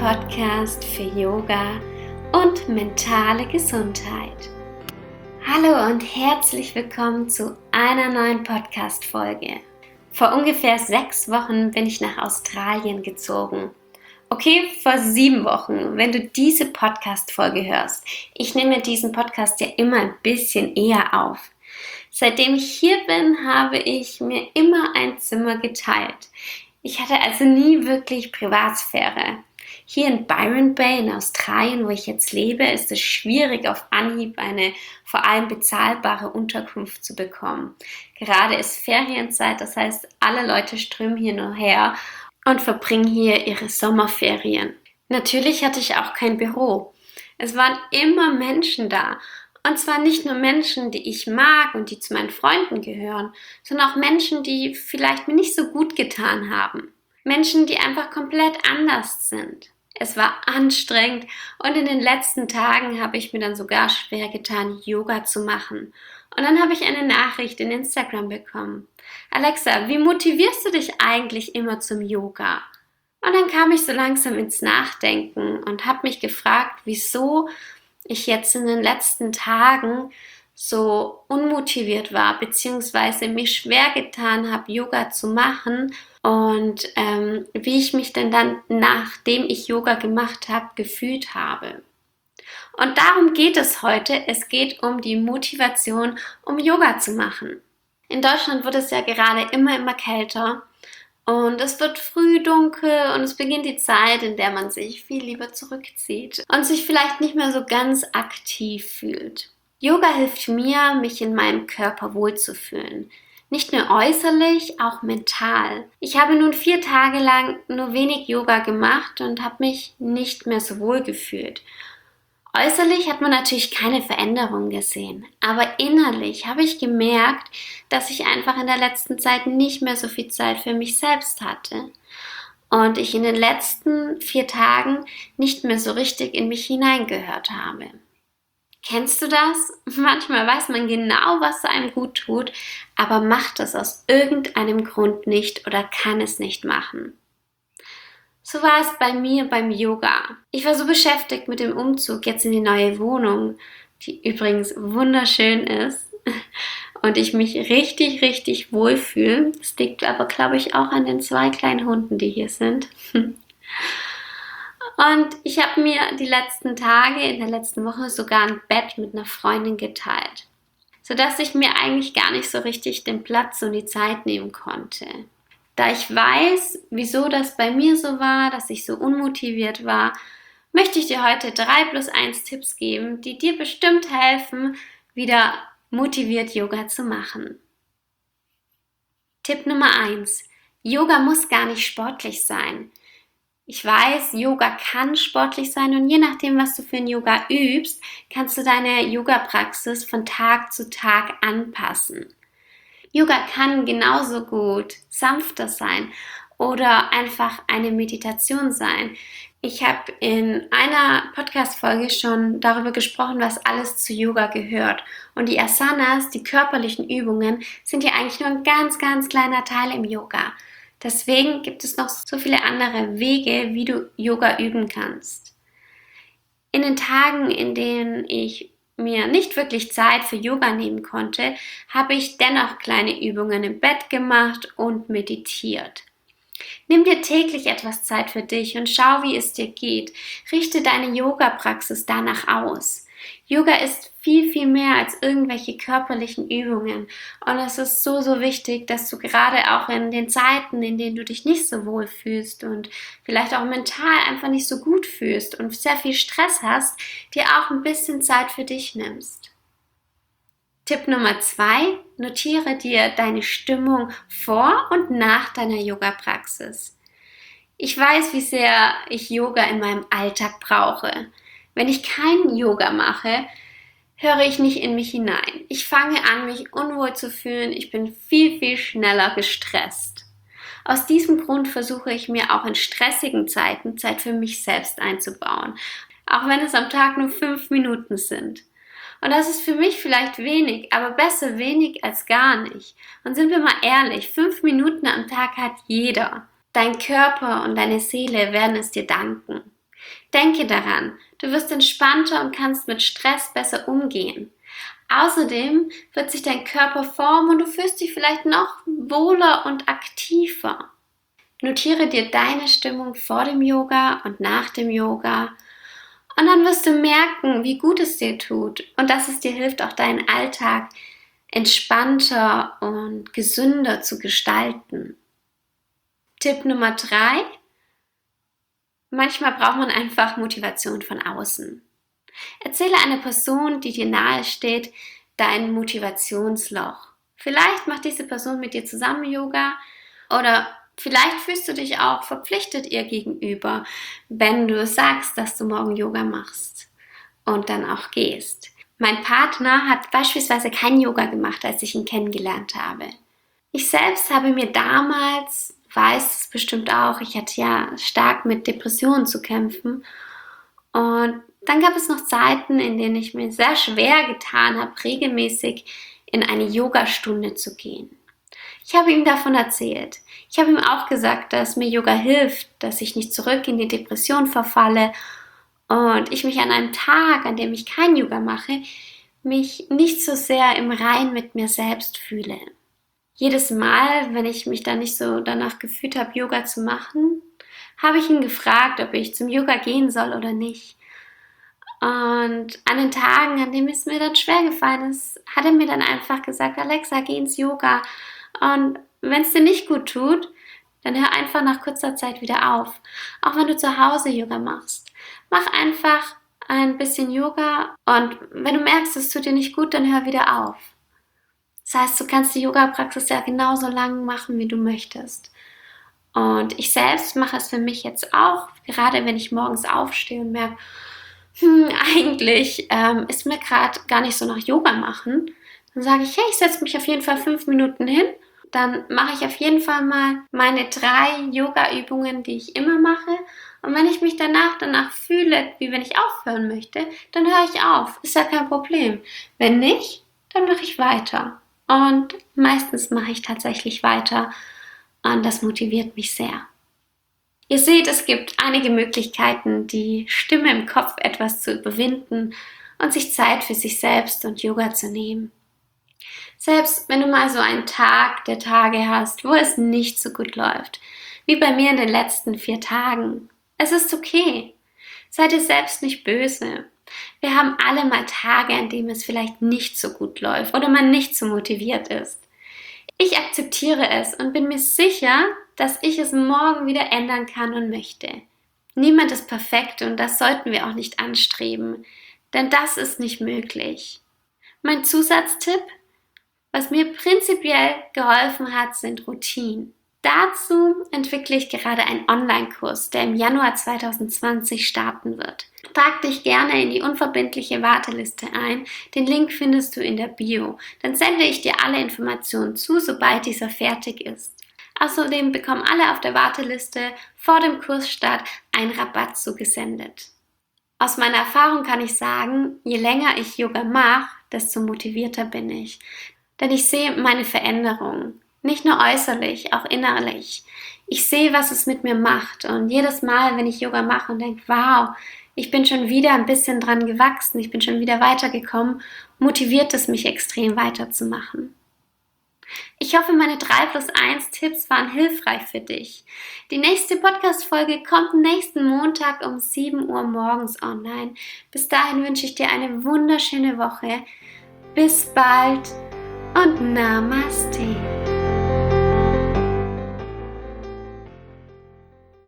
Podcast für Yoga und mentale Gesundheit. Hallo und herzlich willkommen zu einer neuen Podcast-Folge. Vor ungefähr 6 Wochen bin ich nach Australien gezogen. Okay, vor 7 Wochen, wenn du diese Podcast-Folge hörst. Ich nehme diesen Podcast ja immer ein bisschen eher auf. Seitdem ich hier bin, habe ich mir immer ein Zimmer geteilt. Ich hatte also nie wirklich Privatsphäre. Hier in Byron Bay in Australien, wo ich jetzt lebe, ist es schwierig, auf Anhieb eine vor allem bezahlbare Unterkunft zu bekommen. Gerade ist Ferienzeit, das heißt, alle Leute strömen hier nur her und verbringen hier ihre Sommerferien. Natürlich hatte ich auch kein Büro. Es waren immer Menschen da. Und zwar nicht nur Menschen, die ich mag und die zu meinen Freunden gehören, sondern auch Menschen, die vielleicht mir nicht so gut getan haben. Menschen, die einfach komplett anders sind. Es war anstrengend und in den letzten Tagen habe ich mir dann sogar schwer getan, Yoga zu machen. Und dann habe ich eine Nachricht in Instagram bekommen. Alexa, wie motivierst du dich eigentlich immer zum Yoga? Und dann kam ich so langsam ins Nachdenken und habe mich gefragt, wieso ich jetzt in den letzten Tagen so unmotiviert war, beziehungsweise mir schwer getan habe, Yoga zu machen und wie ich mich denn dann, nachdem ich Yoga gemacht habe, gefühlt habe. Und darum geht es heute. Es geht um die Motivation, um Yoga zu machen. In Deutschland wird es ja gerade immer kälter. Und es wird früh dunkel und es beginnt die Zeit, in der man sich viel lieber zurückzieht und sich vielleicht nicht mehr so ganz aktiv fühlt. Yoga hilft mir, mich in meinem Körper wohlzufühlen. Nicht nur äußerlich, auch mental. Ich habe nun 4 Tage lang nur wenig Yoga gemacht und habe mich nicht mehr so wohl gefühlt. Äußerlich hat man natürlich keine Veränderung gesehen, aber innerlich habe ich gemerkt, dass ich einfach in der letzten Zeit nicht mehr so viel Zeit für mich selbst hatte und ich in den letzten 4 Tagen nicht mehr so richtig in mich hineingehört habe. Kennst du das? Manchmal weiß man genau, was einem gut tut, aber macht es aus irgendeinem Grund nicht oder kann es nicht machen. So war es bei mir beim Yoga. Ich war so beschäftigt mit dem Umzug jetzt in die neue Wohnung, die übrigens wunderschön ist und ich mich richtig wohlfühle. Das liegt aber, glaube ich, auch an den 2 kleinen Hunden, die hier sind. Und ich habe mir die letzten Tage, in der letzten Woche sogar ein Bett mit einer Freundin geteilt, sodass ich mir eigentlich gar nicht so richtig den Platz und die Zeit nehmen konnte. Da ich weiß, wieso das bei mir so war, dass ich so unmotiviert war, möchte ich dir heute 3+1 Tipps geben, die dir bestimmt helfen, wieder motiviert Yoga zu machen. Tipp Nummer 1. Yoga muss gar nicht sportlich sein. Ich weiß, Yoga kann sportlich sein und je nachdem, was du für ein Yoga übst, kannst du deine Yoga-Praxis von Tag zu Tag anpassen. Yoga kann genauso gut sanfter sein oder einfach eine Meditation sein. Ich habe in einer Podcast-Folge schon darüber gesprochen, was alles zu Yoga gehört. Und die Asanas, die körperlichen Übungen, sind ja eigentlich nur ein ganz kleiner Teil im Yoga. Deswegen gibt es noch so viele andere Wege, wie du Yoga üben kannst. In den Tagen, in denen ich mir nicht wirklich Zeit für Yoga nehmen konnte, habe ich dennoch kleine Übungen im Bett gemacht und meditiert. Nimm dir täglich etwas Zeit für dich und schau, wie es dir geht. Richte deine Yoga-Praxis danach aus. Yoga ist viel mehr als irgendwelche körperlichen Übungen und es ist so wichtig, dass du gerade auch in den Zeiten, in denen du dich nicht so wohl fühlst und vielleicht auch mental einfach nicht so gut fühlst und sehr viel Stress hast, dir auch ein bisschen Zeit für dich nimmst. Tipp Nummer 2, notiere dir deine Stimmung vor und nach deiner Yoga-Praxis. Ich weiß, wie sehr ich Yoga in meinem Alltag brauche. Wenn ich kein Yoga mache, höre ich nicht in mich hinein. Ich fange an, mich unwohl zu fühlen. Ich bin viel schneller gestresst. Aus diesem Grund versuche ich mir auch in stressigen Zeiten Zeit für mich selbst einzubauen. Auch wenn es am Tag nur 5 Minuten sind. Und das ist für mich vielleicht wenig, aber besser wenig als gar nicht. Und sind wir mal ehrlich, 5 Minuten am Tag hat jeder. Dein Körper und deine Seele werden es dir danken. Denke daran, du wirst entspannter und kannst mit Stress besser umgehen. Außerdem wird sich dein Körper formen und du fühlst dich vielleicht noch wohler und aktiver. Notiere dir deine Stimmung vor dem Yoga und nach dem Yoga und dann wirst du merken, wie gut es dir tut und dass es dir hilft, auch deinen Alltag entspannter und gesünder zu gestalten. Tipp Nummer 3: Manchmal braucht man einfach Motivation von außen. Erzähle einer Person, die dir nahe steht, dein Motivationsloch. Vielleicht macht diese Person mit dir zusammen Yoga oder vielleicht fühlst du dich auch verpflichtet ihr gegenüber, wenn du sagst, dass du morgen Yoga machst und dann auch gehst. Mein Partner hat beispielsweise kein Yoga gemacht, als ich ihn kennengelernt habe. Ich selbst habe mir damals, weiß es bestimmt auch, ich hatte ja stark mit Depressionen zu kämpfen und dann gab es noch Zeiten, in denen ich mir sehr schwer getan habe, regelmäßig in eine Yogastunde zu gehen. Ich habe ihm davon erzählt. Ich habe ihm auch gesagt, dass mir Yoga hilft, dass ich nicht zurück in die Depression verfalle und ich mich an einem Tag, an dem ich kein Yoga mache, mich nicht so sehr im Rein mit mir selbst fühle. Jedes Mal, wenn ich mich dann nicht so danach gefühlt habe, Yoga zu machen, habe ich ihn gefragt, ob ich zum Yoga gehen soll oder nicht. Und an den Tagen, an denen es mir dann schwer gefallen ist, hat er mir dann einfach gesagt, Alexa, geh ins Yoga. Und wenn es dir nicht gut tut, dann hör einfach nach kurzer Zeit wieder auf. Auch wenn du zu Hause Yoga machst. Mach einfach ein bisschen Yoga und wenn du merkst, es tut dir nicht gut, dann hör wieder auf. Das heißt, du kannst die Yoga-Praxis ja genauso lang machen, wie du möchtest. Und ich selbst mache es für mich jetzt auch, gerade wenn ich morgens aufstehe und merke, eigentlich ist mir gerade gar nicht so nach Yoga machen. Dann sage ich, hey, ich setze mich auf jeden Fall 5 Minuten hin. Dann mache ich auf jeden Fall mal meine 3 Yoga-Übungen, die ich immer mache. Und wenn ich mich danach fühle, wie wenn ich aufhören möchte, dann höre ich auf. Ist ja kein Problem. Wenn nicht, dann mache ich weiter. Und meistens mache ich tatsächlich weiter. Und das motiviert mich sehr. Ihr seht, es gibt einige Möglichkeiten, die Stimme im Kopf etwas zu überwinden und sich Zeit für sich selbst und Yoga zu nehmen. Selbst wenn du mal so einen Tag der Tage hast, wo es nicht so gut läuft, wie bei mir in den letzten 4 Tagen. Es ist okay. Sei dir selbst nicht böse. Wir haben alle mal Tage, an denen es vielleicht nicht so gut läuft oder man nicht so motiviert ist. Ich akzeptiere es und bin mir sicher, dass ich es morgen wieder ändern kann und möchte. Niemand ist perfekt und das sollten wir auch nicht anstreben, denn das ist nicht möglich. Mein Zusatztipp: Was mir prinzipiell geholfen hat, sind Routinen. Dazu entwickle ich gerade einen Online-Kurs, der im Januar 2020 starten wird. Trag dich gerne in die unverbindliche Warteliste ein. Den Link findest du in der Bio. Dann sende ich dir alle Informationen zu, sobald dieser fertig ist. Außerdem bekommen alle auf der Warteliste vor dem Kursstart einen Rabatt zugesendet. Aus meiner Erfahrung kann ich sagen, je länger ich Yoga mache, desto motivierter bin ich. Denn ich sehe meine Veränderung. Nicht nur äußerlich, auch innerlich. Ich sehe, was es mit mir macht. Und jedes Mal, wenn ich Yoga mache und denke, wow, ich bin schon wieder ein bisschen dran gewachsen, ich bin schon wieder weitergekommen, motiviert es mich extrem weiterzumachen. Ich hoffe, meine 3+1 Tipps waren hilfreich für dich. Die nächste Podcast-Folge kommt nächsten Montag um 7 Uhr morgens online. Bis dahin wünsche ich dir eine wunderschöne Woche. Bis bald und Namaste.